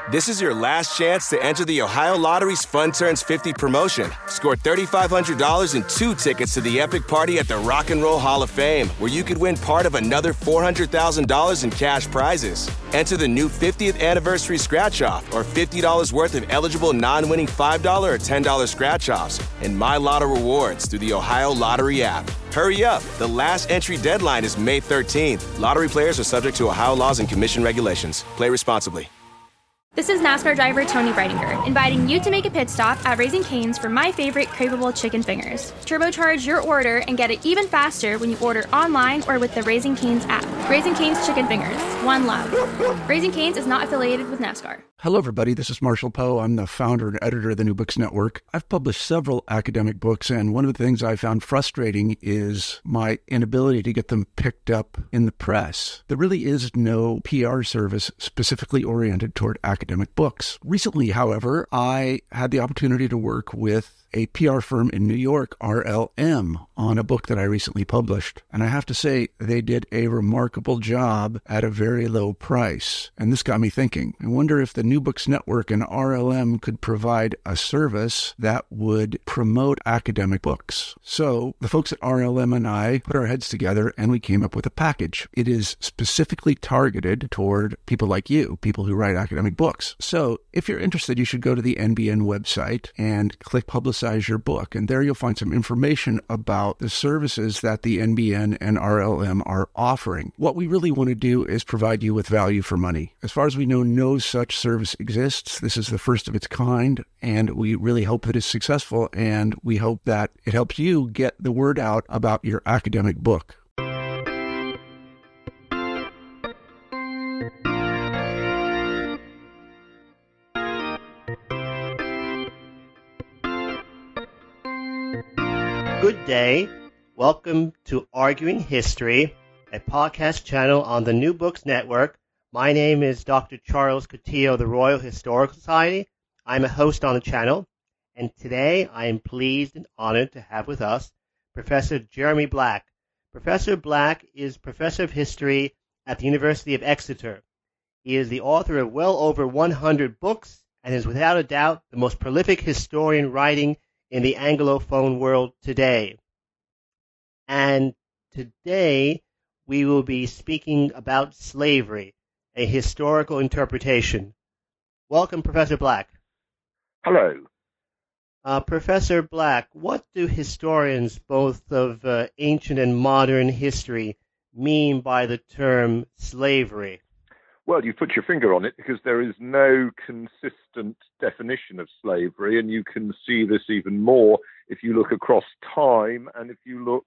This is your last chance to enter the Ohio Lottery's Fun Turns 50 promotion. Score $3,500 and 2 tickets to the epic party at the Rock and Roll Hall of Fame, where you could win part of another $400,000 in cash prizes. Enter the new 50th anniversary scratch-off or $50 worth of eligible non-winning $5 or $10 scratch-offs and My Lotto rewards through the Ohio Lottery app. Hurry up. The last entry deadline is May 13th. Lottery players are subject to Ohio laws and commission regulations. Play responsibly. This is NASCAR driver Tony Breidinger, inviting you to make a pit stop at Raising Cane's for my favorite craveable chicken fingers. Turbocharge your order and get it even faster when you order online or with the Raising Cane's app. Raising Cane's Chicken Fingers. One love. Raising Cane's is not affiliated with NASCAR. Hello, everybody. This is Marshall Poe. I'm the founder and editor of the New Books Network. I've published several academic books, and one of the things I found frustrating is my inability to get them picked up in the press. There really is no PR service specifically oriented toward academic books. Recently, however, I had the opportunity to work with a PR firm in New York, RLM, on a book that I recently published. And I have to say, they did a remarkable job at a very low price. And this got me thinking. I wonder if the New Books Network and RLM could provide a service that would promote academic books. So the folks at RLM and I put our heads together and we came up with a package. It is specifically targeted toward people like you, people who write academic books. So if you're interested, you should go to the NBN website and click Publicize Your Book. And there you'll find some information about the services that the NBN and RLM are offering. What we really want to do is provide you with value for money. As far as we know, no such service exists. This is the first of its kind, and we really hope that it's successful, and we hope that it helps you get the word out about your academic book. Good day. Welcome to Arguing History, a podcast channel on the New Books Network. My name is Dr. Charles Coutinho of the Royal Historical Society. I'm a host on the channel, and today I am pleased and honored to have with us Professor Jeremy Black. Professor Black is Professor of History at the University of Exeter. He is the author of well over 100 books and is without a doubt the most prolific historian writing in the Anglophone world today. And today we will be speaking about slavery, a historical interpretation. Welcome, Professor Black. Hello. Professor Black, what do historians both of ancient and modern history mean by the term slavery? Well, you put your finger on it because there is no consistent definition of slavery, and you can see this even more if you look across time and if you look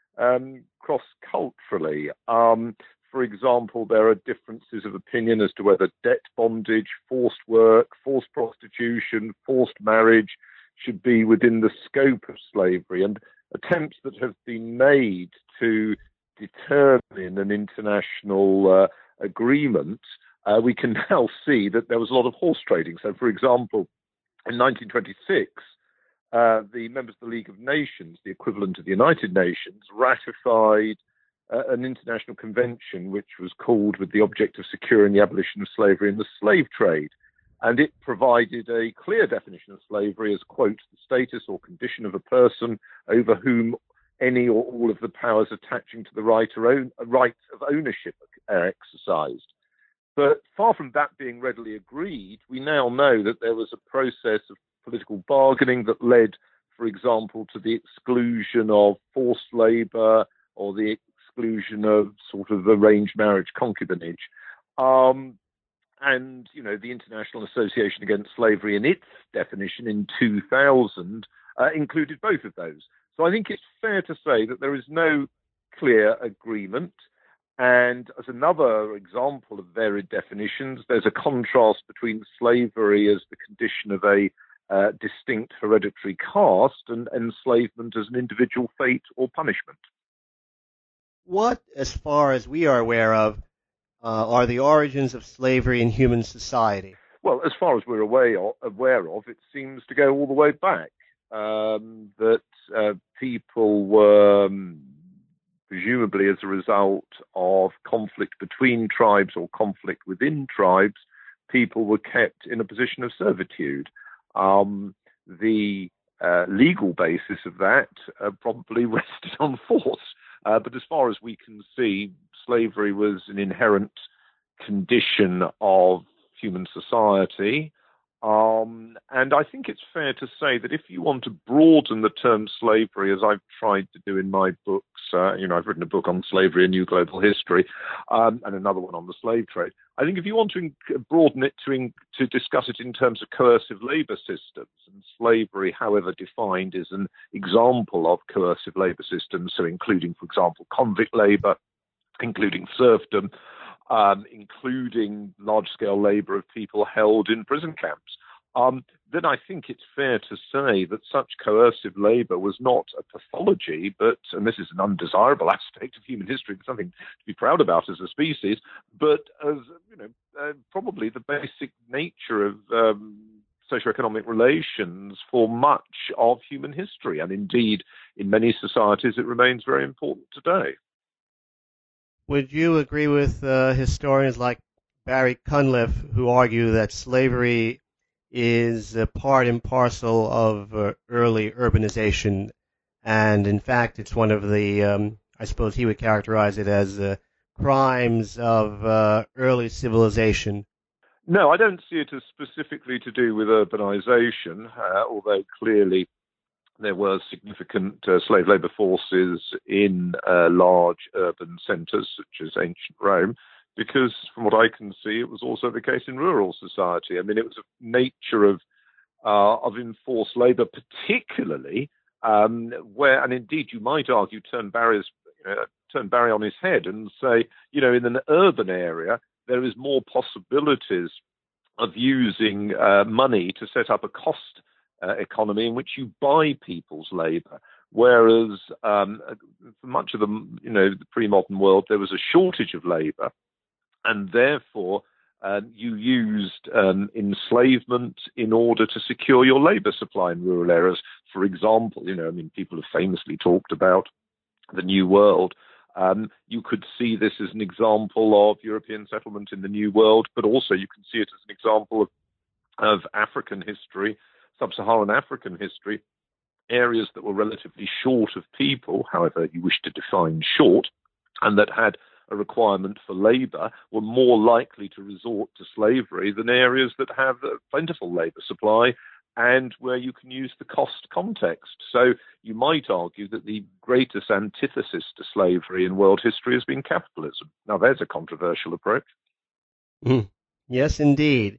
cross-culturally. For example, there are differences of opinion as to whether debt bondage, forced work, forced prostitution, forced marriage should be within the scope of slavery, and attempts that have been made to determine an international agreement, we can now see that there was a lot of horse trading. So, for example, in 1926, the members of the League of Nations, the equivalent of the United Nations, ratified an international convention which was called with the object of securing the abolition of slavery and the slave trade. And it provided a clear definition of slavery as, quote, the status or condition of a person over whom any or all of the powers attaching to the rights of ownership are exercised. But far from that being readily agreed, we now know that there was a process of political bargaining that led, for example, to the exclusion of forced labor or the exclusion of sort of arranged marriage, concubinage. And, you know, the International Association Against Slavery in its definition in 2000 included both of those. So I think it's fair to say that there is no clear agreement. And as another example of varied definitions, there's a contrast between slavery as the condition of a distinct hereditary caste and enslavement as an individual fate or punishment. What, as far as we are aware of, are the origins of slavery in human society? Well, as far as we're aware of, it seems to go all the way back. That people were, presumably as a result of conflict between tribes or conflict within tribes, people were kept in a position of servitude. The legal basis of that probably rested on force. But as far as we can see, slavery was an inherent condition of human society. And I think it's fair to say that if you want to broaden the term slavery, as I've tried to do in my books, I've written a book on slavery, A New Global History, and another one on the slave trade. I think if you want to broaden it to discuss it in terms of coercive labor systems, and slavery, however defined, is an example of coercive labor systems, so including, for example, convict labor, including serfdom, including large-scale labor of people held in prison camps, then I think it's fair to say that such coercive labor was not a pathology, but, and this is an undesirable aspect of human history, but something to be proud about as a species, but as, probably the basic nature of socioeconomic relations for much of human history. And indeed, in many societies, it remains very important today. Would you agree with historians like Barry Cunliffe, who argue that slavery is a part and parcel of early urbanization, and in fact it's one of the, I suppose he would characterize it as crimes of early civilization? No, I don't see it as specifically to do with urbanization, although clearly there were significant slave labor forces in large urban centers such as ancient Rome, because from what I can see, it was also the case in rural society. I mean, it was a nature of enforced labor, particularly where, and indeed you might argue, turn Barry on his head and say, in an urban area, there is more possibilities of using money to set up a cost economy in which you buy people's labor. Whereas for much of the pre-modern world, there was a shortage of labor, and therefore you used enslavement in order to secure your labor supply in rural areas. For example, people have famously talked about the New World. You could see this as an example of European settlement in the New World, but also you can see it as an example of African history, sub-Saharan African history, areas that were relatively short of people, however you wish to define short, and that had a requirement for labor, were more likely to resort to slavery than areas that have a plentiful labor supply and where you can use the cost context. So you might argue that the greatest antithesis to slavery in world history has been capitalism. Now, there's a controversial approach. Yes, indeed.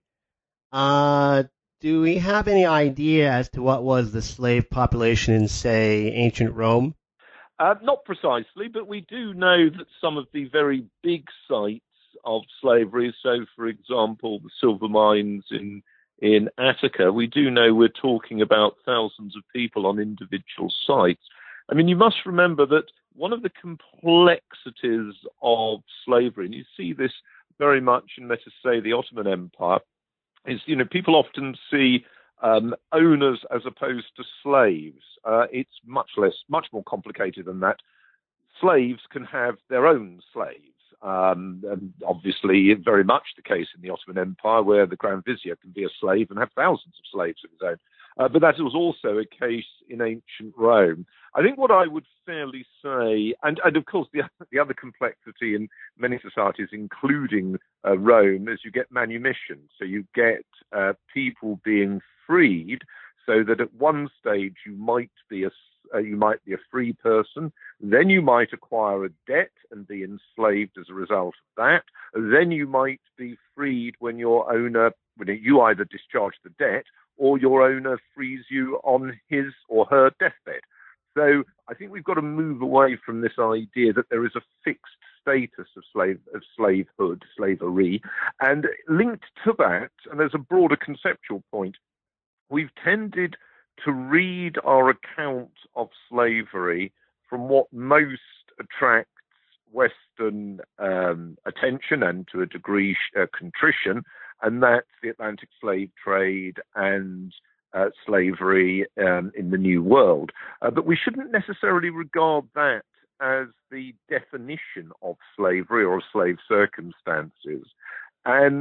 Do we have any idea as to what was the slave population in, say, ancient Rome? Not precisely, but we do know that some of the very big sites of slavery, so, for example, the silver mines in Attica, we do know we're talking about thousands of people on individual sites. I mean, you must remember that one of the complexities of slavery, and you see this very much in, let us say, the Ottoman Empire, is, people often see owners as opposed to slaves. It's much more complicated than that. Slaves can have their own slaves. And obviously, very much the case in the Ottoman Empire, where the Grand Vizier can be a slave and have thousands of slaves of his own. But that was also a case in ancient Rome. I think what I would fairly say, and of course the other complexity in many societies, including Rome, is you get manumission. So you get people being freed, so that at one stage you might be a free person, then you might acquire a debt and be enslaved as a result of that. Then you might be freed when you either discharge the debt or your owner frees you on his or her deathbed. So I think we've got to move away from this idea that there is a fixed status of slavehood, slavery, and linked to that, and there's a broader conceptual point, we've tended to read our account of slavery from what most attracts Western attention and, to a degree, contrition, and that's the Atlantic slave trade and slavery in the New World. But we shouldn't necessarily regard that as the definition of slavery or of slave circumstances. And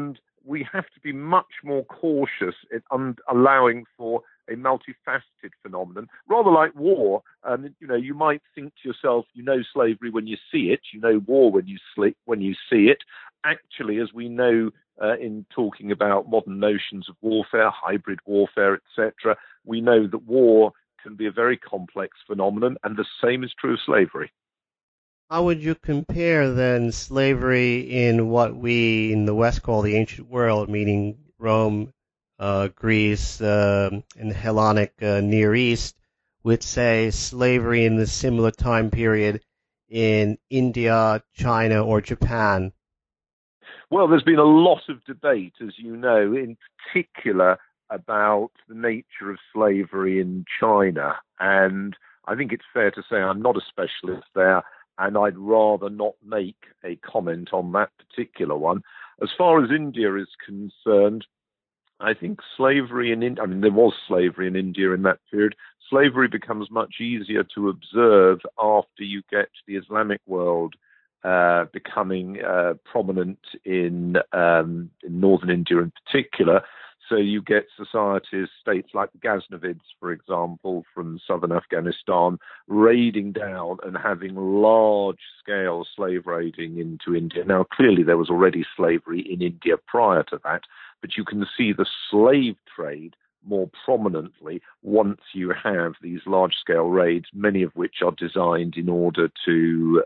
we have to be much more cautious in allowing for a multifaceted phenomenon, rather like war. You might think to yourself, slavery when you see it, war when you see it. Actually, as we know in talking about modern notions of warfare, hybrid warfare, etc., we know that war can be a very complex phenomenon, and the same is true of slavery. How would you compare then slavery in what we in the West call the ancient world, meaning Rome, Greece, and the Hellenic Near East, with, say, slavery in the similar time period in India, China, or Japan? Well, there's been a lot of debate, as you know, in particular about the nature of slavery in China. And I think it's fair to say I'm not a specialist there, and I'd rather not make a comment on that particular one. As far as India is concerned, I think slavery in India, there was slavery in India in that period. Slavery becomes much easier to observe after you get the Islamic world becoming prominent in northern India in particular. So you get societies, states like the Ghaznavids, for example, from southern Afghanistan, raiding down and having large-scale slave raiding into India. Now, clearly there was already slavery in India prior to that, but you can see the slave trade more prominently once you have these large-scale raids, many of which are designed in order to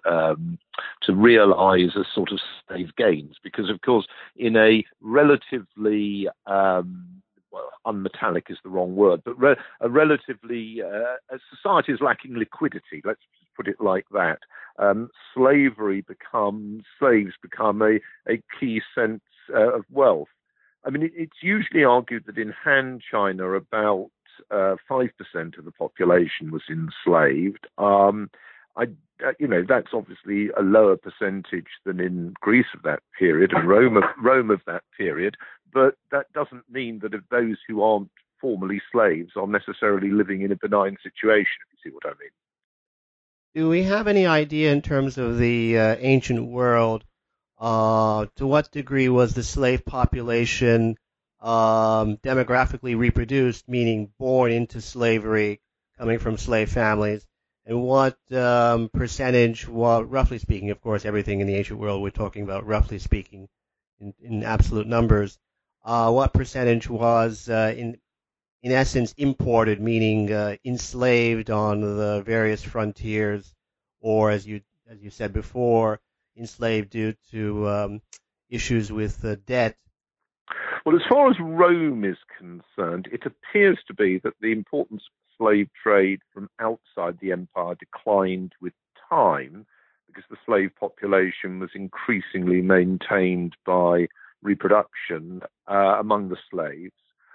realize a sort of slave gains. Because, of course, in a relatively unmetallic is the wrong word, but a relatively society is lacking liquidity. Let's put it like that. Slaves become a key sense of wealth. It's usually argued that in Han China, about 5% of the population was enslaved. That's obviously a lower percentage than in Greece of that period and Rome of that period. But that doesn't mean that of those who aren't formally slaves are necessarily living in a benign situation, if you see what I mean. Do we have any idea in terms of the ancient world? To what degree was the slave population demographically reproduced, meaning born into slavery, coming from slave families? And what percentage, roughly speaking, of course, everything in the ancient world we're talking about, roughly speaking, in absolute numbers, what percentage was, in essence, imported, meaning enslaved on the various frontiers, or, as you said before, enslaved due to issues with debt? Well, as far as Rome is concerned, it appears to be that the importance of slave trade from outside the empire declined with time because the slave population was increasingly maintained by reproduction among the slaves.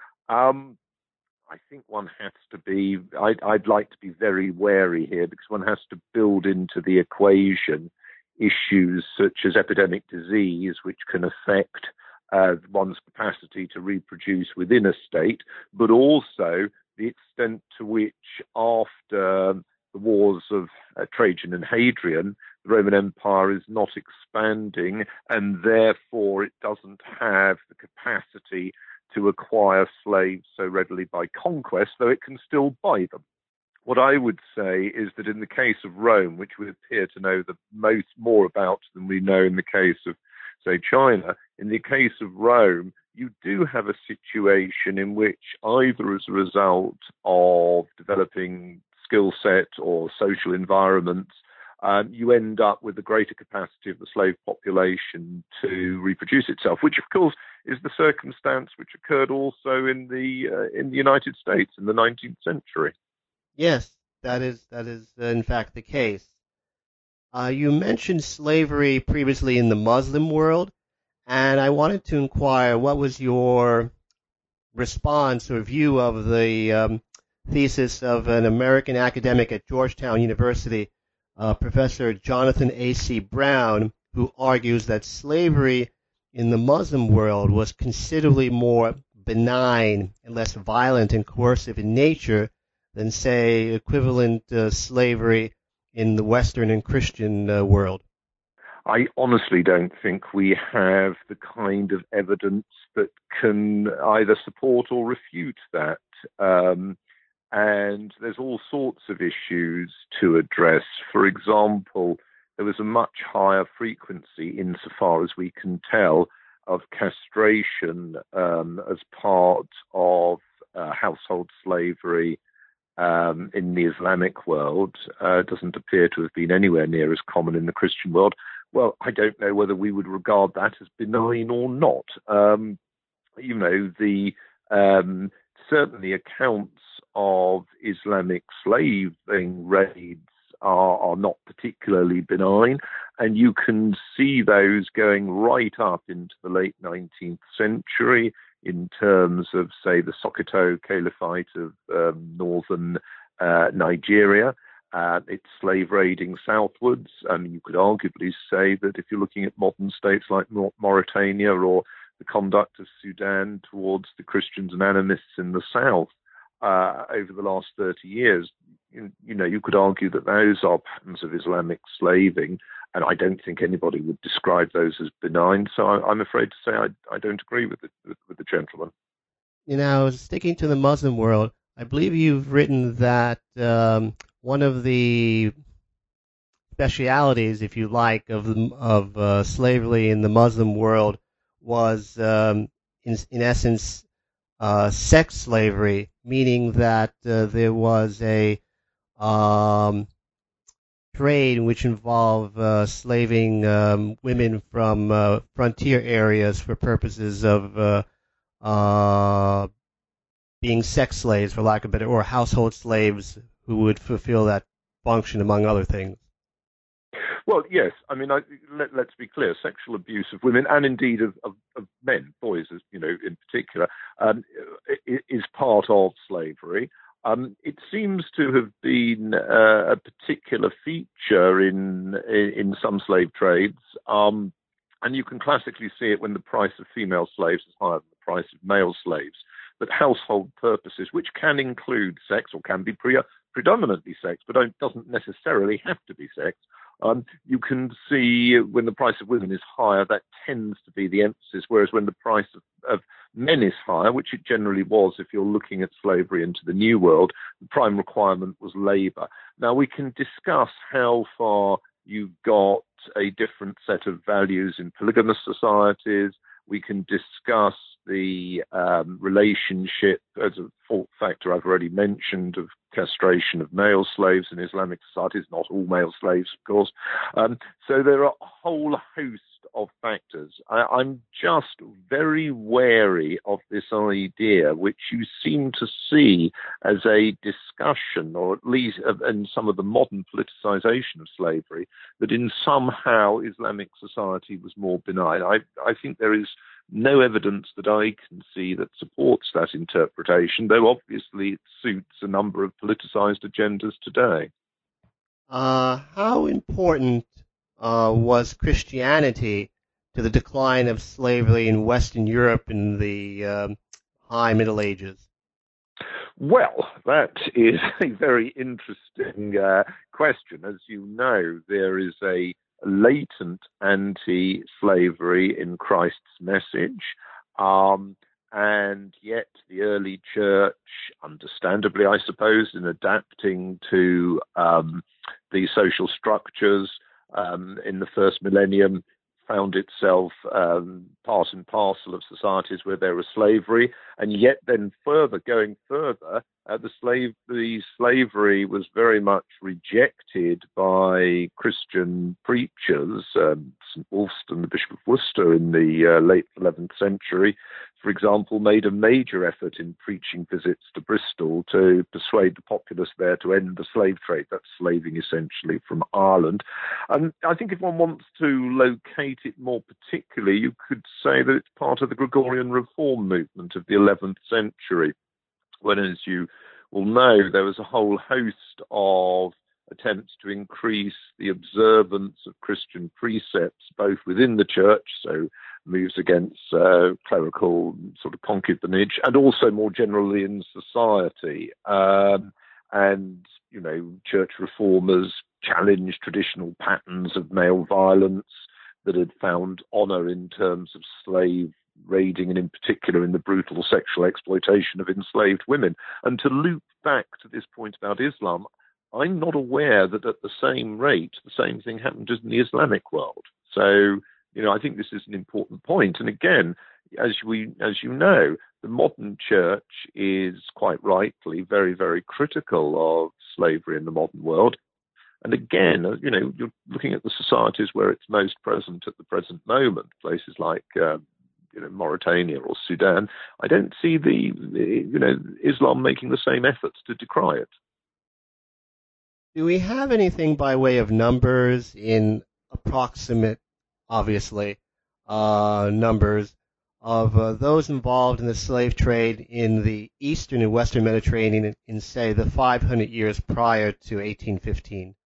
I think one has to be, I'd like to be very wary here because one has to build into the equation issues such as epidemic disease, which can affect one's capacity to reproduce within a state, but also the extent to which after the wars of Trajan and Hadrian, the Roman Empire is not expanding and therefore it doesn't have the capacity to acquire slaves so readily by conquest, though it can still buy them. What I would say is that in the case of Rome, which we appear to know the more about than we know in the case of, say, China, in the case of Rome, you do have a situation in which either as a result of developing skill set or social environments, you end up with a greater capacity of the slave population to reproduce itself, which of course is the circumstance which occurred also in the United States in the 19th century. Yes, that is in fact the case. You mentioned slavery previously in the Muslim world, and I wanted to inquire what was your response or view of the thesis of an American academic at Georgetown University, Professor Jonathan A.C. Brown, who argues that slavery in the Muslim world was considerably more benign and less violent and coercive in nature than, say, equivalent slavery in the Western and Christian world. I honestly don't think we have the kind of evidence that can either support or refute that. And there's all sorts of issues to address. For example, there was a much higher frequency, insofar as we can tell, of castration as part of household slavery in the Islamic world. Doesn't appear to have been anywhere near as common in the Christian world. Well, I don't know whether we would regard that as benign or not. Certainly accounts of Islamic slaving raids are not particularly benign, and you can see those going right up into the late 19th century in terms of, say, the Sokoto Caliphate of northern Nigeria. It's slave raiding southwards, and you could arguably say that if you're looking at modern states like Mauritania or the conduct of Sudan towards the Christians and animists in the south over the last 30 years, you could argue that those are patterns of Islamic slaving, and I don't think anybody would describe those as benign. So I'm afraid to say I don't agree with the gentleman. Sticking to the Muslim world, I believe you've written that one of the specialities, if you like, of slavery in the Muslim world was, in essence, sex slavery, meaning that there was a trade which involved slaving women from frontier areas for purposes of being sex slaves, for lack of a better, or household slaves who would fulfill that function, among other things. Well, yes. I mean, let's be clear. Sexual abuse of women, and indeed of men, boys, as in particular, is part of slavery. It seems to have been a particular feature in some slave trades, and you can classically see it when the price of female slaves is higher than the price of male slaves. But household purposes, which can include sex or can be predominantly sex, but doesn't necessarily have to be sex, you can see when the price of women is higher, that tends to be the emphasis, whereas when the price of men is higher, which it generally was if you're looking at slavery into the New World, the prime requirement was labour. Now, we can discuss how far you got a different set of values in polygamous societies. We can discuss the relationship, as a fault factor I've already mentioned, of castration of male slaves in Islamic societies, not all male slaves, of course. So there are a whole host of factors. I'm just very wary of this idea, which you seem to see as a discussion, or at least in some of the modern politicization of slavery, that in somehow Islamic society was more benign. I think there is no evidence that I can see that supports that interpretation, though obviously it suits a number of politicized agendas today. How important was Christianity to the decline of slavery in Western Europe in the High Middle Ages? Well, that is a very interesting question. As you know, there is a latent anti-slavery in Christ's message, and yet the early church, understandably, I suppose, in adapting to the social structures in the first millennium, found itself part and parcel of societies where there was slavery, and yet then going further, the slavery was very much rejected by Christian preachers. St. Wulfstan, the Bishop of Worcester, in the late 11th century, for example, made a major effort in preaching visits to Bristol to persuade the populace there to end the slave trade. That's slaving essentially from Ireland. And I think if one wants to locate it more particularly, you could say that it's part of the Gregorian reform movement of the 11th century, when, as you will know, there was a whole host of attempts to increase the observance of Christian precepts, both within the church, so moves against clerical sort of concubinage, and also more generally in society. And, church reformers challenged traditional patterns of male violence that had found honour in terms of slave raiding, and in particular in the brutal sexual exploitation of enslaved women. And to loop back to this point about Islam, I'm not aware that at the same rate, the same thing happened in the Islamic world. So, I think this is an important point. And again, as you know, the modern church is quite rightly very, very critical of slavery in the modern world. And again, you're looking at the societies where it's most present at the present moment, places like Mauritania or Sudan. I don't see Islam making the same efforts to decry it. Do we have anything by way of numbers in approximate, obviously, numbers of those involved in the slave trade in the eastern and western Mediterranean in, say, the 500 years prior to 1815?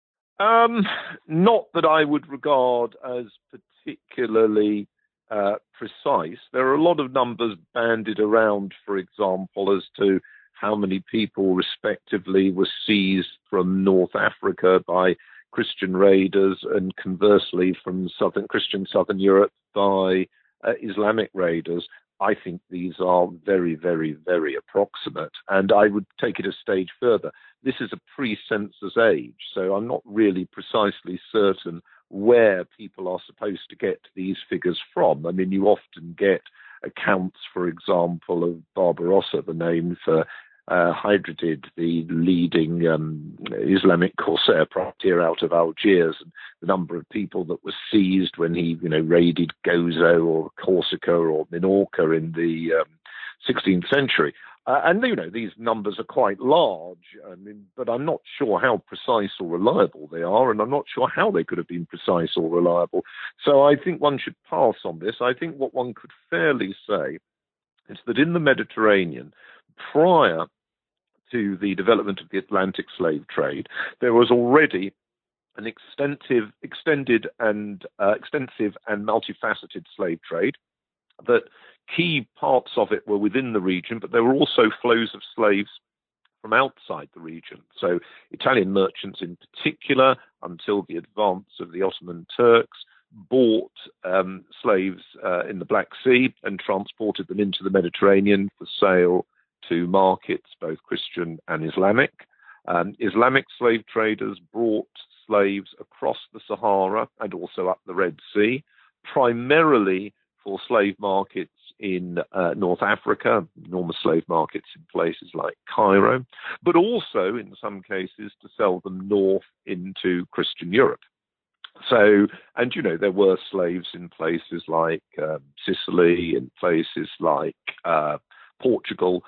Not that I would regard as particularly precise. There are a lot of numbers bandied around, for example, as to how many people respectively were seized from North Africa by Christian raiders and conversely from Southern Europe by Islamic raiders. I think these are very, very, very approximate. And I would take it a stage further. This is a pre-census age, so I'm not really precisely certain where people are supposed to get these figures from. I mean, you often get accounts, for example, of Barbarossa, the name for Hydrodid, the leading Islamic corsair privateer out of Algiers, and the number of people that were seized when he, raided Gozo or Corsica or Minorca in the 16th century. And these numbers are quite large, but I'm not sure how precise or reliable they are, and I'm not sure how they could have been precise or reliable. So I think one should pass on this. I think what one could fairly say is that in the Mediterranean, prior to the development of the Atlantic slave trade, there was already an extensive and multifaceted slave trade, that key parts of it were within the region, but there were also flows of slaves from outside the region. So Italian merchants in particular, until the advance of the Ottoman Turks, bought slaves in the Black Sea and transported them into the Mediterranean for sale to markets, both Christian and Islamic. Islamic slave traders brought slaves across the Sahara and also up the Red Sea, primarily for slave markets in North Africa, enormous slave markets in places like Cairo, but also in some cases to sell them north into Christian Europe. So, and there were slaves in places like Sicily, in places like Portugal,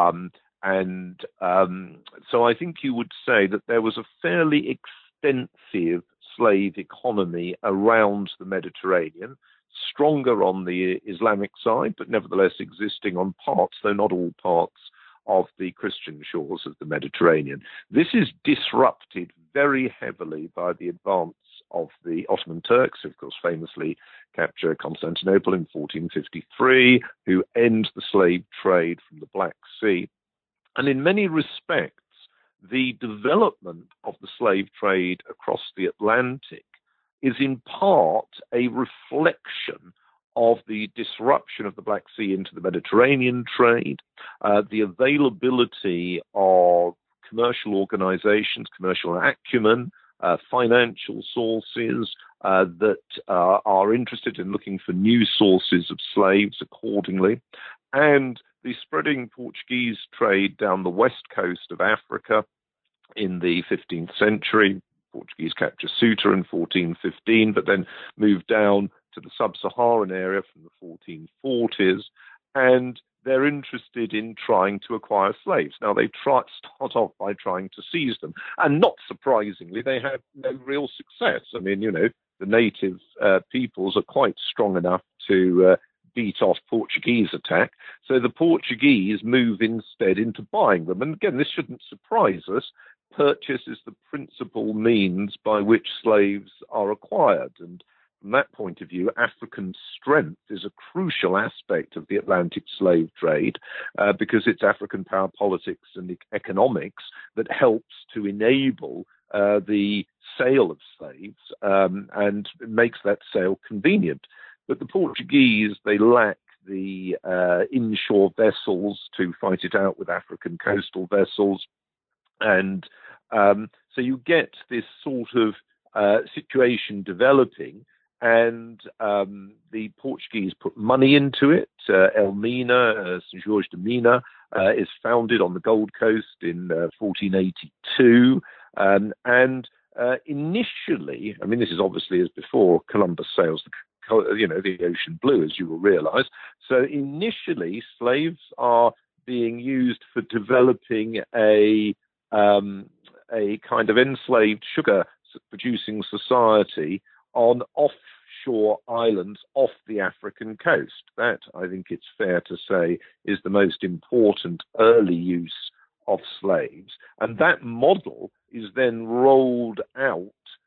so I think you would say that there was a fairly extensive slave economy around the Mediterranean, stronger on the Islamic side, but nevertheless existing on parts, though not all parts, of the Christian shores of the Mediterranean. This is disrupted very heavily by the advance of the Ottoman Turks, who of course famously capture Constantinople in 1453, who end the slave trade from the Black Sea. And in many respects, the development of the slave trade across the Atlantic is in part a reflection of the disruption of the Black Sea into the Mediterranean trade, the availability of commercial organizations, commercial acumen, financial sources that are interested in looking for new sources of slaves accordingly, and the spreading Portuguese trade down the west coast of Africa in the 15th century. Portuguese capture Ceuta in 1415, but then moved down to the sub-Saharan area from the 1440s, and they're interested in trying to acquire slaves. Now, they start off by trying to seize them, and not surprisingly, they have no real success. I mean, the native peoples are quite strong enough to beat off Portuguese attack, so the Portuguese move instead into buying them. And again, this shouldn't surprise us. Purchase is the principal means by which slaves are acquired. And from that point of view, African strength is a crucial aspect of the Atlantic slave trade because it's African power politics and economics that helps to enable the sale of slaves and makes that sale convenient. But the Portuguese, they lack the inshore vessels to fight it out with African coastal vessels. And so you get this sort of situation developing, and the Portuguese put money into it. Elmina, St. George de Mina, is founded on the Gold Coast in 1482. And initially, I mean, this is obviously as before Columbus sails the ocean blue, as you will realize. So initially, slaves are being used for developing a kind of enslaved sugar-producing society on offshore islands off the African coast. That, I think it's fair to say, is the most important early use of slaves. And that model is then rolled out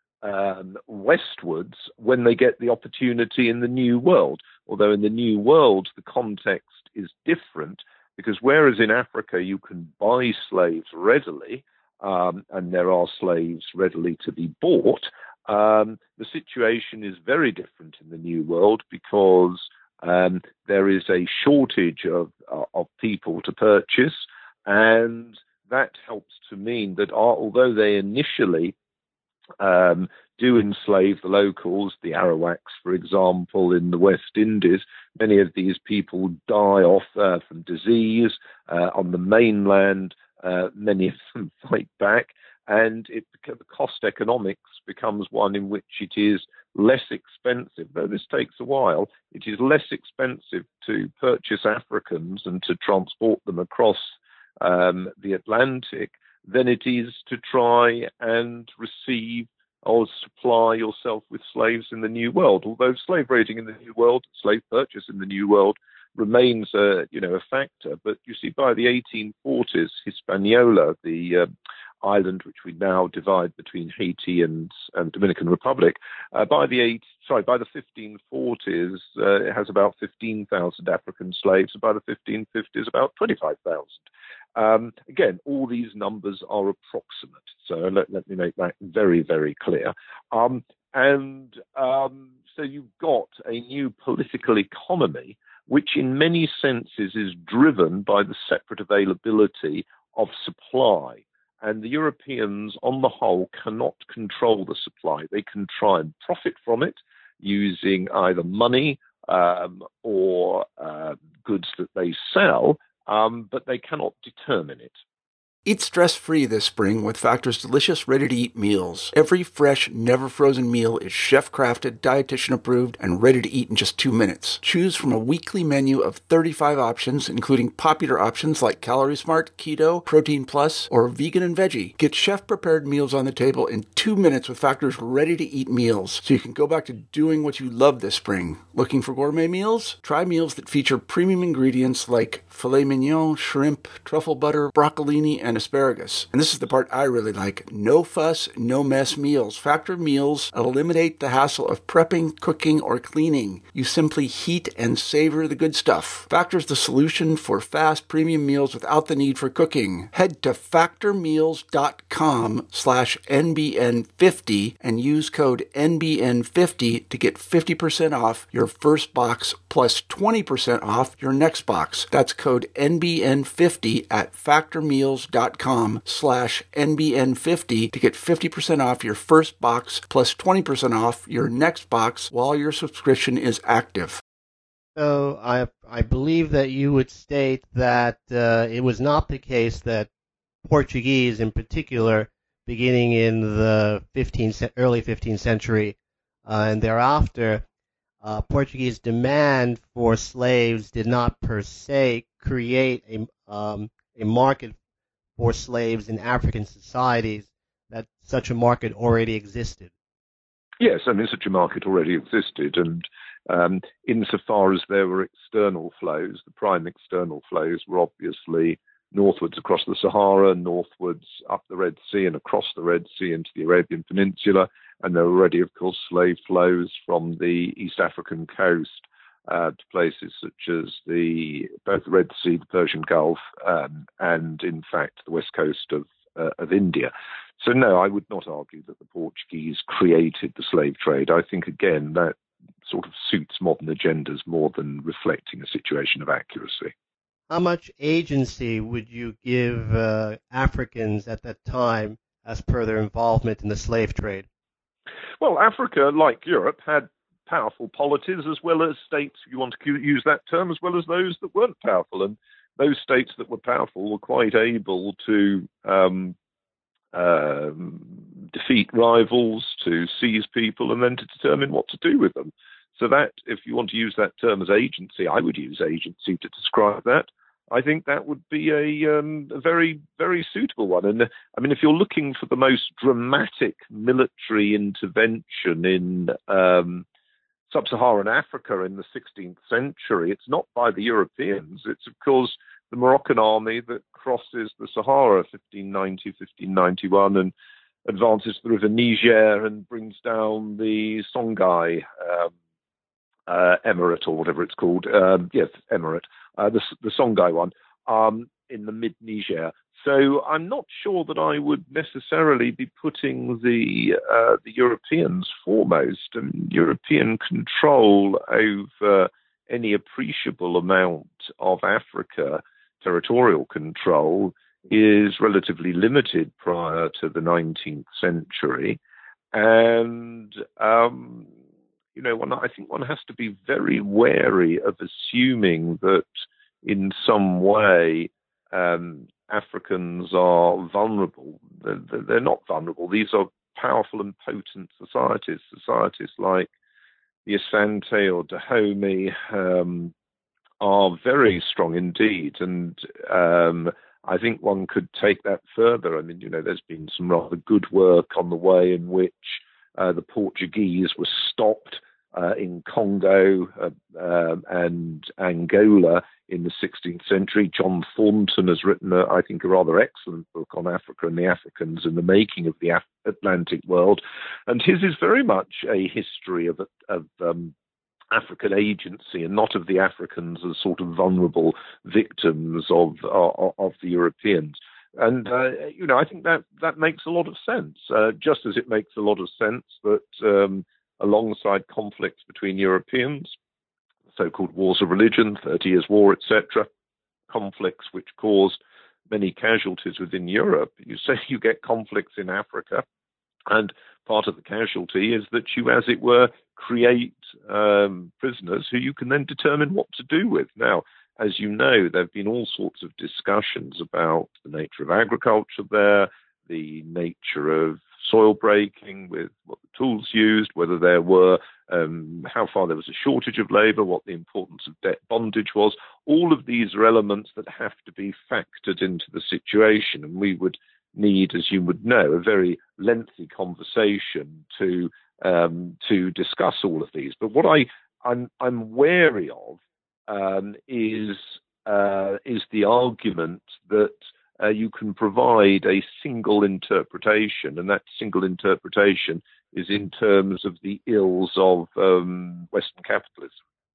westwards when they get the opportunity in the New World. Although in the New World, the context is different, because whereas in Africa you can buy slaves readily, and there are slaves readily to be bought, the situation is very different in the New World, because there is a shortage of people to purchase, and that helps to mean that although they initially do enslave the locals, the Arawaks, for example, in the West Indies, many of these people die off from disease. On the mainland, many of them fight back, and the cost economics becomes one in which it is less expensive, though this takes a while, it is less expensive to purchase Africans and to transport them across the Atlantic than it is to try and receive or supply yourself with slaves in the New World. Although slave raiding in the New World, slave purchase in the New World remains a factor. But you see, by the 1840s, Hispaniola, the island which we now divide between Haiti and Dominican Republic, by the 1540s, it has about 15,000 African slaves, and by the 1550s, about 25,000. Again, all these numbers are approximate, so let me make that very, very clear. So you've got a new political economy, which in many senses is driven by the separate availability of supply. And the Europeans, on the whole, cannot control the supply. They can try and profit from it using either money or goods that they sell, but they cannot determine it. Eat stress-free this spring with Factor's delicious, ready-to-eat meals. Every fresh, never-frozen meal is chef-crafted, dietitian-approved, and ready to eat in just 2 minutes. Choose from a weekly menu of 35 options, including popular options like Calorie Smart, Keto, Protein Plus, or Vegan and Veggie. Get chef-prepared meals on the table in 2 minutes with Factor's ready-to-eat meals, so you can go back to doing what you love this spring. Looking for gourmet meals? Try meals that feature premium ingredients like filet mignon, shrimp, truffle butter, broccolini, and asparagus. And this is the part I really like. No fuss, no mess meals. Factor meals eliminate the hassle of prepping, cooking, or cleaning. You simply heat and savor the good stuff. Factor's the solution for fast premium meals without the need for cooking. Head to factormeals.com/NBN50 and use code NBN50 to get 50% off your first box plus 20% off your next box. That's code NBN50 at factormeals.com/NBN50 to get 50% off your first box plus 20% off your next box while your subscription is active. So I believe that you would state that it was not the case that Portuguese in particular, beginning in the early 15th century and thereafter, Portuguese demand for slaves did not per se create a market for slaves in African societies, that such a market already existed. Yes, I mean, such a market already existed, and insofar as there were external flows, the prime external flows were obviously northwards across the Sahara, northwards up the Red Sea and across the Red Sea into the Arabian Peninsula, and there were already, of course, slave flows from the East African coast to places such as both the Red Sea, the Persian Gulf, and in fact the west coast of India. So no, I would not argue that the Portuguese created the slave trade. I think again that sort of suits modern agendas more than reflecting a situation of accuracy. How much agency would you give Africans at that time as per their involvement in the slave trade? Well, Africa, like Europe, had powerful polities as well as states, if you want to use that term, as well as those that weren't powerful. And those states that were powerful were quite able to defeat rivals, to seize people, and then to determine what to do with them. So that, if you want to use that term as agency, I would use agency to describe that. I think that would be a very, very suitable one. And I mean, if you're looking for the most dramatic military intervention in sub-Saharan Africa in the 16th century, it's not by the Europeans. It's, of course, the Moroccan army that crosses the Sahara 1590, 1591 and advances the river Niger and brings down the Songhai Emirate, or whatever it's called. Yes, Emirate, the Songhai one, in the mid-Niger. So I'm not sure that I would necessarily be putting the Europeans foremost. And European control over any appreciable amount of Africa, territorial control, is relatively limited prior to the 19th century. And I think one has to be very wary of assuming that in some way Africans are vulnerable. They're not vulnerable. These are powerful and potent societies. Societies like the Asante or Dahomey are very strong indeed. And I think one could take that further. I mean, there's been some rather good work on the way in which the Portuguese were stopped in Congo and Angola in the 16th century. John Thornton has written, I think, a rather excellent book on Africa and the Africans and the making of the Atlantic world. And his is very much a history of African agency and not of the Africans as sort of vulnerable victims of the Europeans. And, I think that makes a lot of sense, just as it makes a lot of sense that alongside conflicts between Europeans, so-called wars of religion, 30 Years' War, etc., conflicts which caused many casualties within Europe, you get conflicts in Africa, and part of the casualty is that you, as it were, create prisoners who you can then determine what to do with. Now, as you know, there have been all sorts of discussions about the nature of agriculture there, the nature of soil breaking with what the tools used, whether there were, how far there was a shortage of labor, what the importance of debt bondage was. All of these are elements that have to be factored into the situation. And we would need, as you would know, a very lengthy conversation to discuss all of these. But what I'm wary of is the argument that you can provide a single interpretation, and that single interpretation is in terms of the ills of Western capitalism.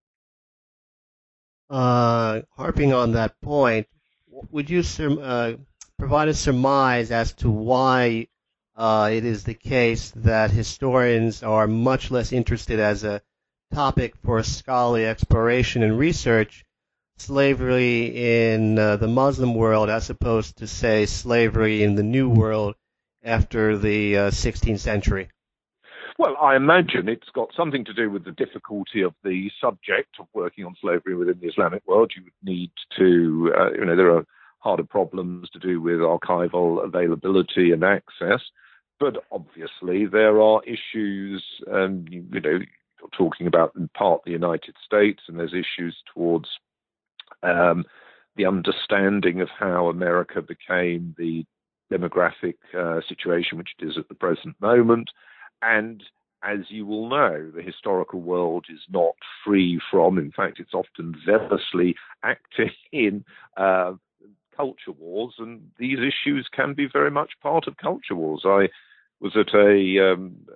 Harping on that point, would you provide a surmise as to why it is the case that historians are much less interested as a topic for scholarly exploration and research, slavery in the Muslim world as opposed to, say, slavery in the New World after the 16th century? Well, I imagine it's got something to do with the difficulty of the subject of working on slavery within the Islamic world. You would need to, there are harder problems to do with archival availability and access. But obviously there are issues, you're talking about in part the United States, and there's issues towards the understanding of how America became the demographic situation which it is at the present moment. And as you will know, the historical world is not free from, in fact, it's often zealously acting in culture wars, and these issues can be very much part of culture wars. I was at a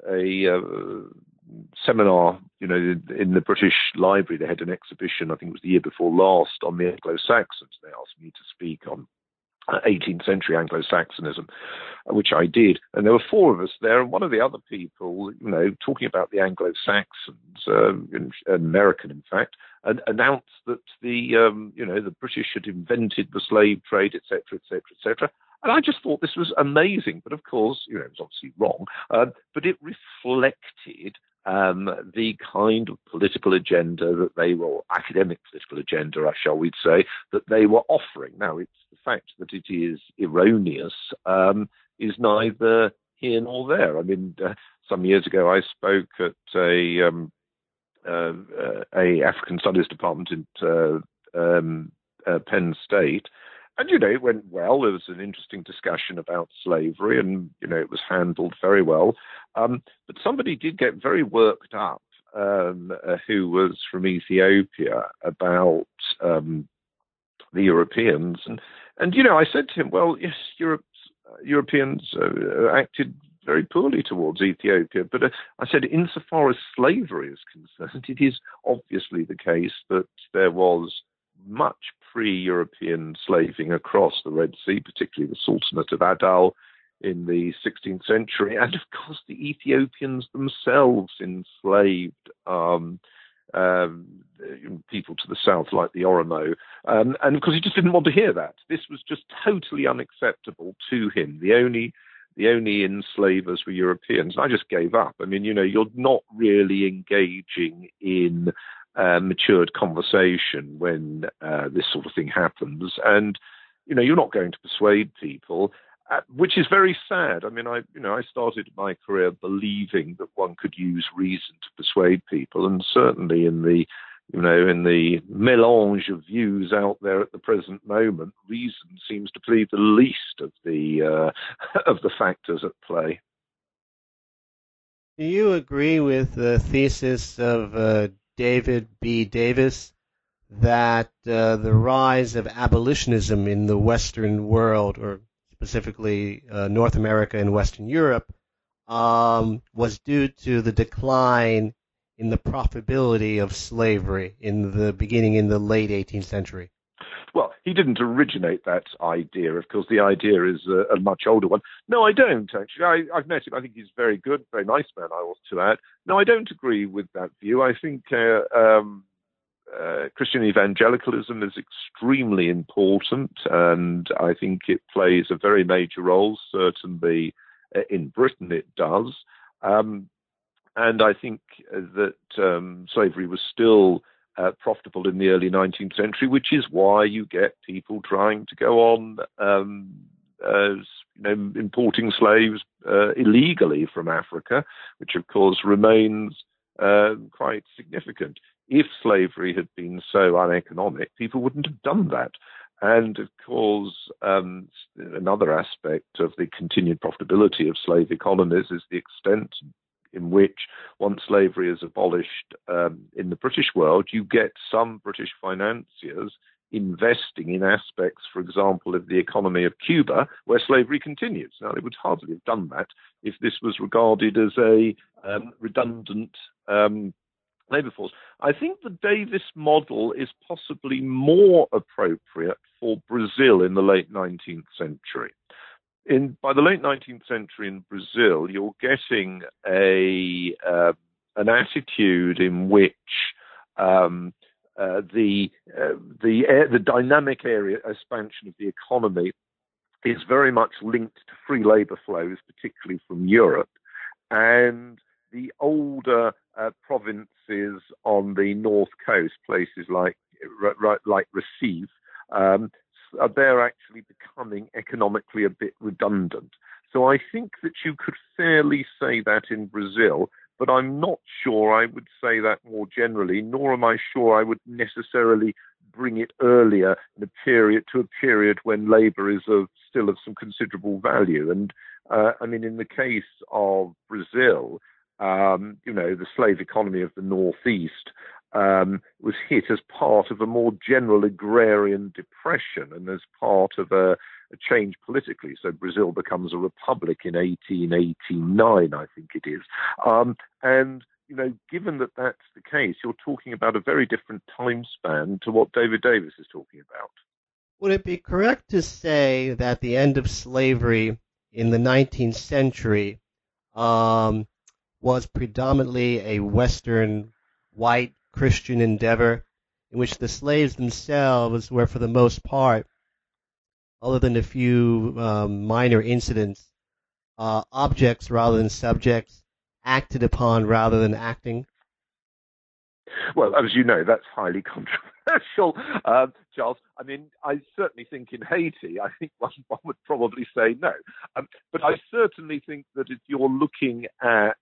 seminar, in the British Library. They had an exhibition, I think it was the year before last, on the Anglo-Saxons. They asked me to speak on 18th century Anglo-Saxonism, which I did. And there were four of us there, and one of the other people, talking about the Anglo-Saxons, an American, in fact, announced that the British had invented the slave trade, etc., etc., etc. And I just thought this was amazing. But of course, it was obviously wrong. But it reflected the kind of political agenda that they were, academic political agenda, shall we say, that they were offering. Now, it's the fact that it is erroneous is neither here nor there. I mean, some years ago, I spoke at a African Studies department at Penn State. And, it went well. There was an interesting discussion about slavery and, it was handled very well. But somebody did get very worked up who was from Ethiopia about the Europeans. And I said to him, well, yes, Europeans acted very poorly towards Ethiopia. But I said, insofar as slavery is concerned, it is obviously the case that there was much pre-European slaving across the Red Sea, particularly the Sultanate of Adal in the 16th century. And of course, the Ethiopians themselves enslaved people to the south, like the Oromo. And of course, he just didn't want to hear that. This was just totally unacceptable to him. The only enslavers were Europeans. I just gave up. I mean, you're not really engaging in matured conversation when this sort of thing happens, and you're not going to persuade people, which is very sad. I mean, I started my career believing that one could use reason to persuade people, and certainly in the melange of views out there at the present moment, reason seems to be the least of the factors at play. Do you agree with the thesis of David B. Davis that the rise of abolitionism in the Western world, or specifically North America and Western Europe, was due to the decline in the profitability of slavery in the late 18th century? Well, he didn't originate that idea. Of course, the idea is a much older one. No, I don't, actually. I've met him. I think he's very good, very nice man, I ought to add. No, I don't agree with that view. I think Christian evangelicalism is extremely important, and I think it plays a very major role. Certainly in Britain it does. And I think that slavery was still profitable in the early 19th century, which is why you get people trying to go on importing slaves illegally from Africa, which of course remains quite significant. If slavery had been so uneconomic, people wouldn't have done that. And of course, another aspect of the continued profitability of slave economies is the extent in which, once slavery is abolished in the British world, you get some British financiers investing in aspects, for example, of the economy of Cuba, where slavery continues. Now, they would hardly have done that if this was regarded as a redundant labour force. I think the Davis model is possibly more appropriate for Brazil in the late 19th century. By the late 19th century in Brazil, you're getting an attitude in which the dynamic area expansion of the economy is very much linked to free labour flows, particularly from Europe, and the older provinces on the north coast, places like Recife, they're actually becoming economically a bit redundant. So I think that you could fairly say that in Brazil, but I'm not sure I would say that more generally, nor am I sure I would necessarily bring it earlier in a period when labour is still of some considerable value. And I mean, in the case of Brazil, the slave economy of the Northeast was hit as part of a more general agrarian depression and as part of a change politically. So Brazil becomes a republic in 1889, I think it is. And, given that that's the case, you're talking about a very different time span to what David Davis is talking about. Would it be correct to say that the end of slavery in the 19th century was predominantly a Western white Christian endeavor in which the slaves themselves were, for the most part, other than a few minor incidents, objects rather than subjects, acted upon rather than acting? Well, as you know, that's highly controversial, Charles. I mean, I certainly think in Haiti, I think one would probably say no. But I certainly think that if you're looking at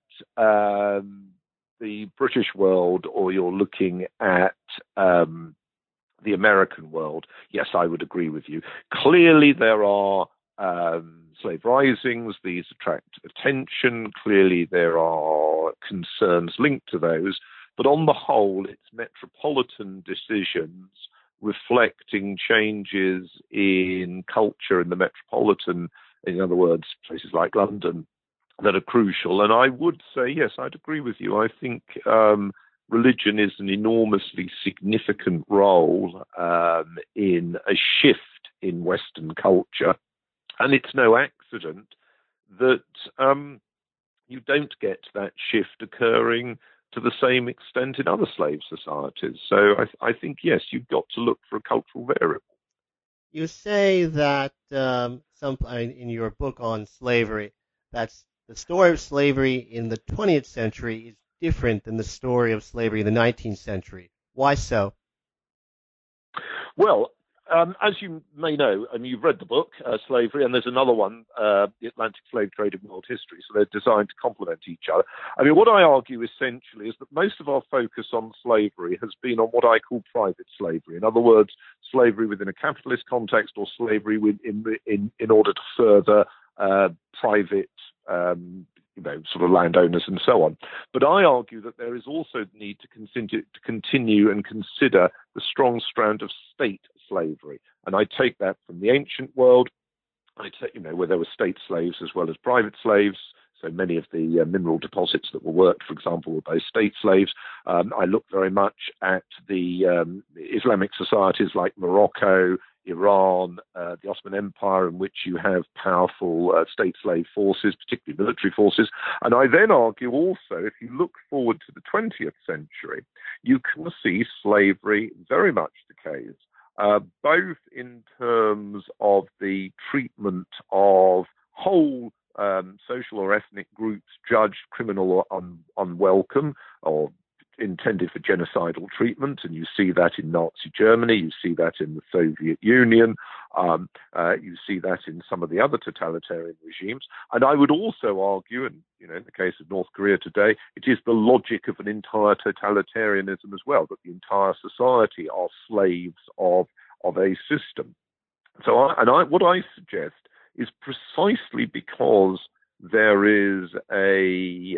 the British world or you're looking at the American world, yes, I would agree with you. Clearly, there are slave risings. These attract attention. Clearly, there are concerns linked to those. But on the whole, it's metropolitan decisions reflecting changes in culture in the metropolitan, in other words, places like London, that are crucial. And I would say, yes, I'd agree with you. I think religion is an enormously significant role in a shift in Western culture. And it's no accident that you don't get that shift occurring to the same extent in other slave societies. So I think, yes, you've got to look for a cultural variable. You say that in your book on slavery, that's the story of slavery in the 20th century is different than the story of slavery in the 19th century. Why so? Well, as you may know, and you've read the book, Slavery, and there's another one, The Atlantic Slave Trade in World History, so they're designed to complement each other. I mean, what I argue essentially is that most of our focus on slavery has been on what I call private slavery. In other words, slavery within a capitalist context or slavery in order to further private sort of landowners and so on. But I argue that there is also the need to continue and consider the strong strand of state slavery. And I take that from the ancient world, where there were state slaves as well as private slaves. So many of the mineral deposits that were worked, for example, were both state slaves. I look very much at the Islamic societies like Morocco, Iran, the Ottoman Empire, in which you have powerful state slave forces, particularly military forces. And I then argue also, if you look forward to the 20th century, you can see slavery very much the case, both in terms of the treatment of whole social or ethnic groups judged criminal or unwelcome or intended for genocidal treatment, and you see that in Nazi Germany, you see that in the Soviet Union, you see that in some of the other totalitarian regimes. And I would also argue, and in the case of North Korea today, it is the logic of an entire totalitarianism as well, that the entire society are slaves of a system. So what I suggest is precisely because there is a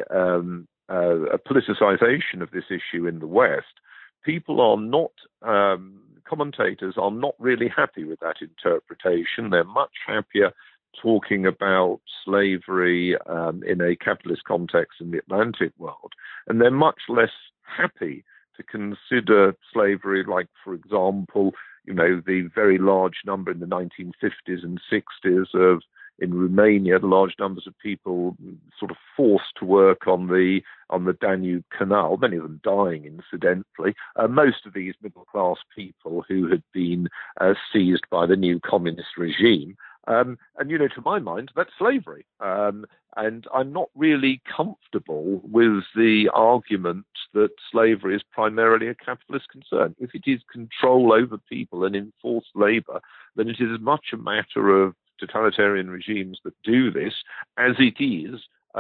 politicization of this issue in the West, people are not, commentators are not really happy with that interpretation. They're much happier talking about slavery in a capitalist context in the Atlantic world, and they're much less happy to consider slavery like, for example, the very large number in the 1950s and 60s in Romania, the large numbers of people sort of forced to work on the Danube Canal, many of them dying incidentally. Most of these middle-class people who had been seized by the new communist regime. And, to my mind, that's slavery. And I'm not really comfortable with the argument that slavery is primarily a capitalist concern. If it is control over people and enforced labor, then it is as much a matter of totalitarian regimes that do this as it is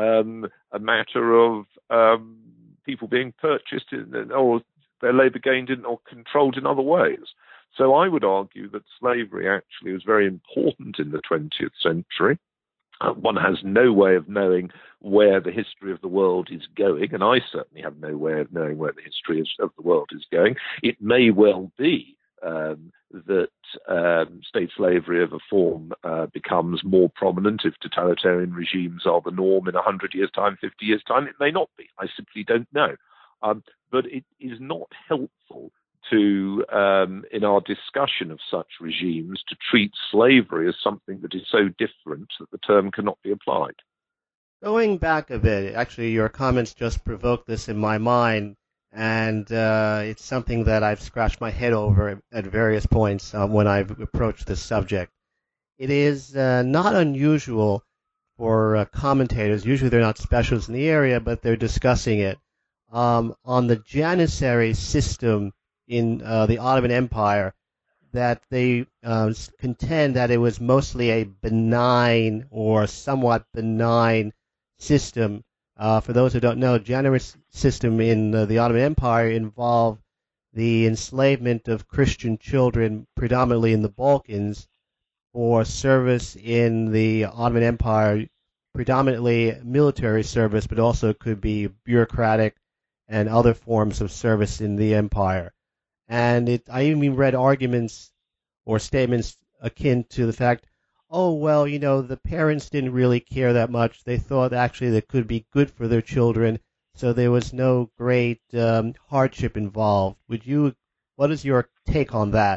a matter of people being purchased or their labor gained in or controlled in other ways. So I would argue that slavery actually was very important in the 20th century. One has no way of knowing where the history of the world is going, and I certainly have no way of knowing where the history of the world is going. It may well be that state slavery of a form becomes more prominent if totalitarian regimes are the norm in 100 years' time, 50 years' time. It may not be. I simply don't know. But it is not helpful to, in our discussion of such regimes, to treat slavery as something that is so different that the term cannot be applied. Going back a bit, actually, your comments just provoked this in my mind, and it's something that I've scratched my head over at various points when I've approached this subject. It is not unusual for commentators, usually they're not specialists in the area, but they're discussing it, on the Janissary system in the Ottoman Empire, that they contend that it was mostly a benign or somewhat benign system. For those who don't know, Janissary system in the Ottoman Empire involved the enslavement of Christian children, predominantly in the Balkans, for service in the Ottoman Empire, predominantly military service, but also could be bureaucratic and other forms of service in the empire. And I even read arguments or statements akin to the fact, oh, well, the parents didn't really care that much. They thought actually that could be good for their children, so there was no great hardship involved. What is your take on that?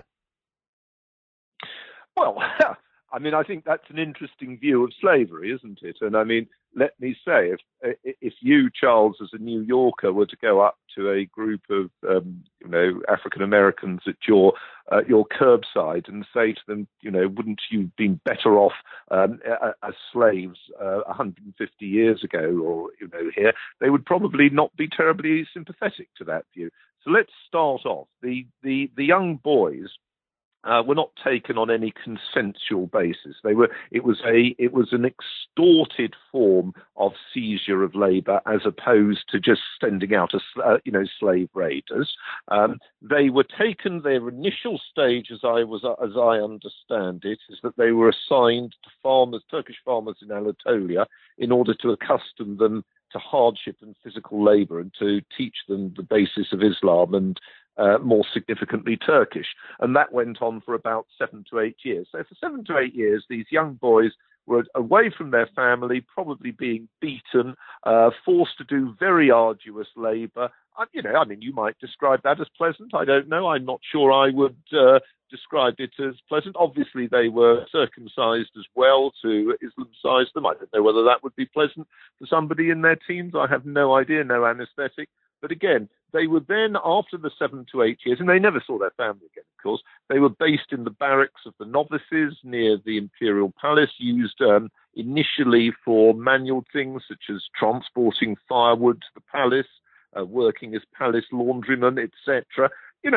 Well, I mean, I think that's an interesting view of slavery, isn't it? And I mean, let me say, if you, Charles, as a New Yorker, were to go up to a group of, African Americans at your curbside and say to them, wouldn't you have been better off as slaves 150 years ago, or here, they would probably not be terribly sympathetic to that view. So let's start off. The young boys were not taken on any consensual basis. It was an extorted form of seizure of labour, as opposed to just sending out slave raiders. They were taken. Their initial stage, as I understand it, is that they were assigned to Turkish farmers in Anatolia, in order to accustom them to hardship and physical labour, and to teach them the basis of Islam and, more significantly, Turkish. And that went on for about 7 to 8 years. So for 7 to 8 years, these young boys were away from their family, probably being beaten, forced to do very arduous labour. You might describe that as pleasant. I don't know. I'm not sure I would describe it as pleasant. Obviously, they were circumcised as well to Islamcize them. I don't know whether that would be pleasant for somebody in their teens. I have no idea, no anaesthetic. But again, they were then, after the 7 to 8 years, and they never saw their family again, of course, they were based in the barracks of the novices near the imperial palace, used initially for manual things such as transporting firewood to the palace, working as palace laundrymen, etc.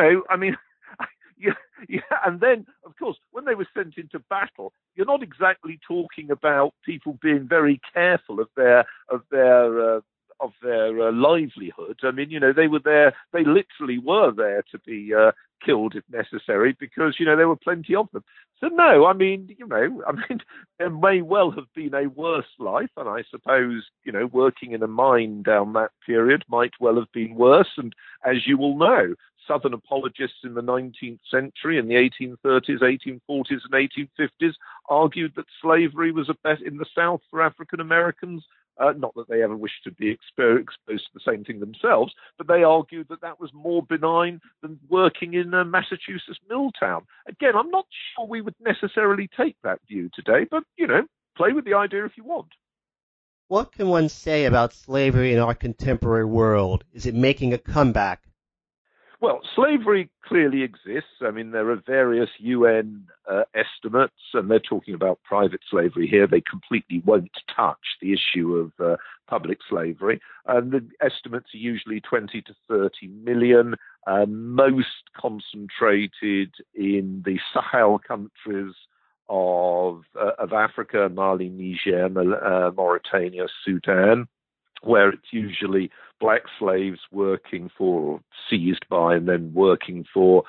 Yeah, and then, of course, when they were sent into battle, you're not exactly talking about people being very careful of their livelihood. I mean, they were there. They literally were there to be killed if necessary, because there were plenty of them. So no, there may well have been a worse life, and I suppose working in a mine down that period might well have been worse. And as you will know, Southern apologists in the 19th century, in the 1830s, 1840s, and 1850s, argued that slavery was in the South for African Americans. Not that they ever wished to be exposed to the same thing themselves, but they argued that was more benign than working in a Massachusetts mill town. Again, I'm not sure we would necessarily take that view today, but, play with the idea if you want. What can one say about slavery in our contemporary world? Is it making a comeback? Well, slavery clearly exists. I mean, there are various UN estimates, and they're talking about private slavery here. They completely won't touch the issue of public slavery. And the estimates are usually 20 to 30 million, most concentrated in the Sahel countries of Africa, Mali, Niger, Mauritania, Sudan, where it's usually black slaves working for, seized by, and then working for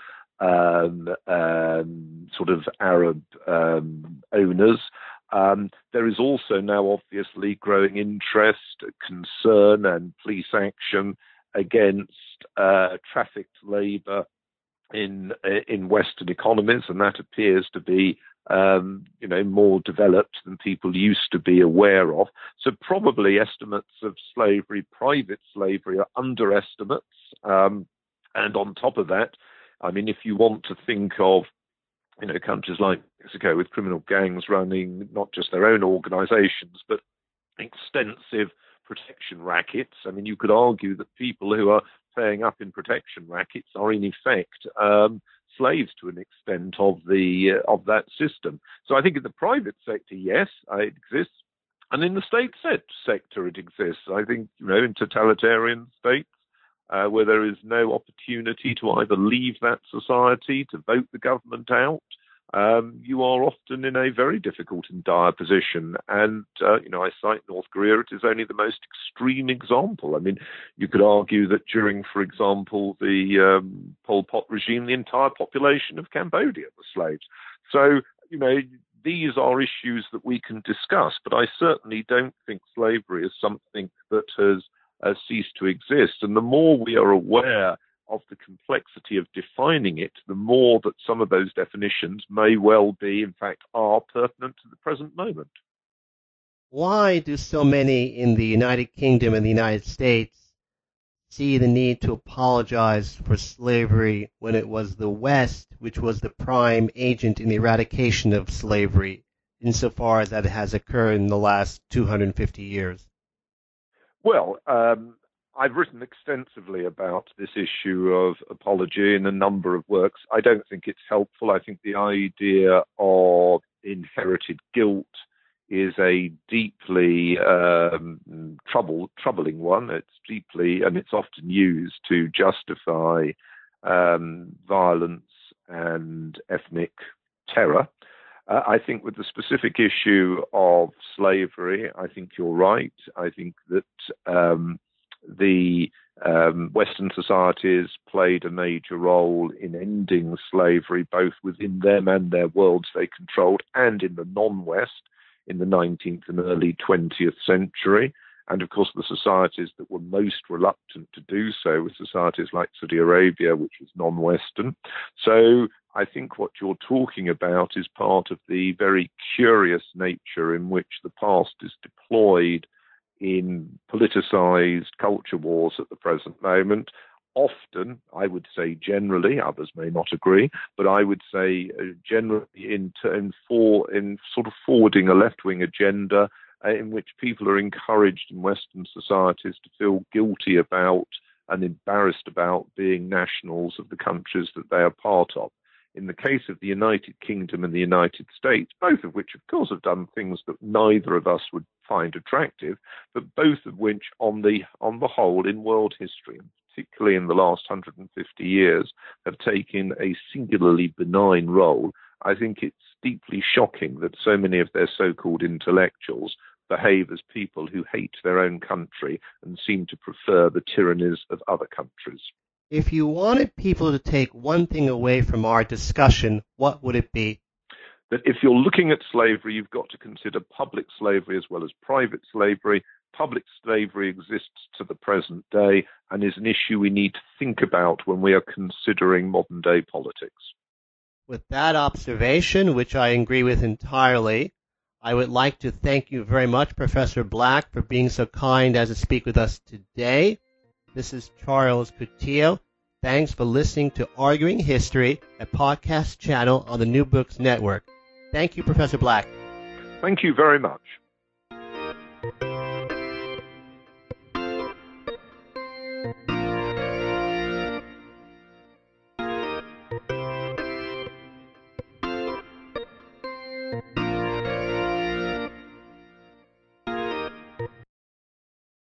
sort of Arab owners. There is also now obviously growing interest, concern, and police action against trafficked labour in Western economies, and that appears to be more developed than people used to be aware of. So probably estimates of slavery, private slavery, are underestimates. And on top of that, I mean, if you want to think of countries like Mexico with criminal gangs running not just their own organizations, but extensive protection rackets. I mean, you could argue that people who are paying up in protection rackets are in effect slaves to an extent of that system. So I think in the private sector, yes, it exists. And in the state sector, it exists. I think, in totalitarian states, where there is no opportunity to either leave that society, to vote the government out, you are often in a very difficult and dire position. And, I cite North Korea. It is only the most extreme example. I mean, you could argue that during, for example, the Pol Pot regime, the entire population of Cambodia were slaves. So, these are issues that we can discuss, but I certainly don't think slavery is something that has ceased to exist. And the more we are aware of the complexity of defining it, the more that some of those definitions may well be, in fact, are pertinent to the present moment. Why do so many in the United Kingdom and the United States see the need to apologize for slavery when it was the West which was the prime agent in the eradication of slavery, insofar as that has occurred in the last 250 years? Well, I've written extensively about this issue of apology in a number of works. I don't think it's helpful. I think the idea of inherited guilt is a deeply troubling one. It's often used to justify violence and ethnic terror. I think with the specific issue of slavery, I think you're right. I think that the Western societies played a major role in ending slavery, both within them and their worlds they controlled, and in the non-West in the 19th and early 20th century. And of course, the societies that were most reluctant to do so were societies like Saudi Arabia, which was non-Western. So I think what you're talking about is part of the very curious nature in which the past is deployed in politicized culture wars at the present moment. Often, I would say generally, others may not agree, but I would say generally in sort of forwarding a left-wing agenda in which people are encouraged in Western societies to feel guilty about and embarrassed about being nationals of the countries that they are part of. In the case of the United Kingdom and the United States, both of which, of course, have done things that neither of us would find attractive, but both of which, on the whole, in world history, and particularly in the last 150 years, have taken a singularly benign role. I think it's deeply shocking that so many of their so-called intellectuals behave as people who hate their own country and seem to prefer the tyrannies of other countries. If you wanted people to take one thing away from our discussion, what would it be? That if you're looking at slavery, you've got to consider public slavery as well as private slavery. Public slavery exists to the present day and is an issue we need to think about when we are considering modern day politics. With that observation, which I agree with entirely, I would like to thank you very much, Professor Black, for being so kind as to speak with us today. This is Charles Coutinho. Thanks for listening to Arguing History, a podcast channel on the New Books Network. Thank you, Professor Black. Thank you very much.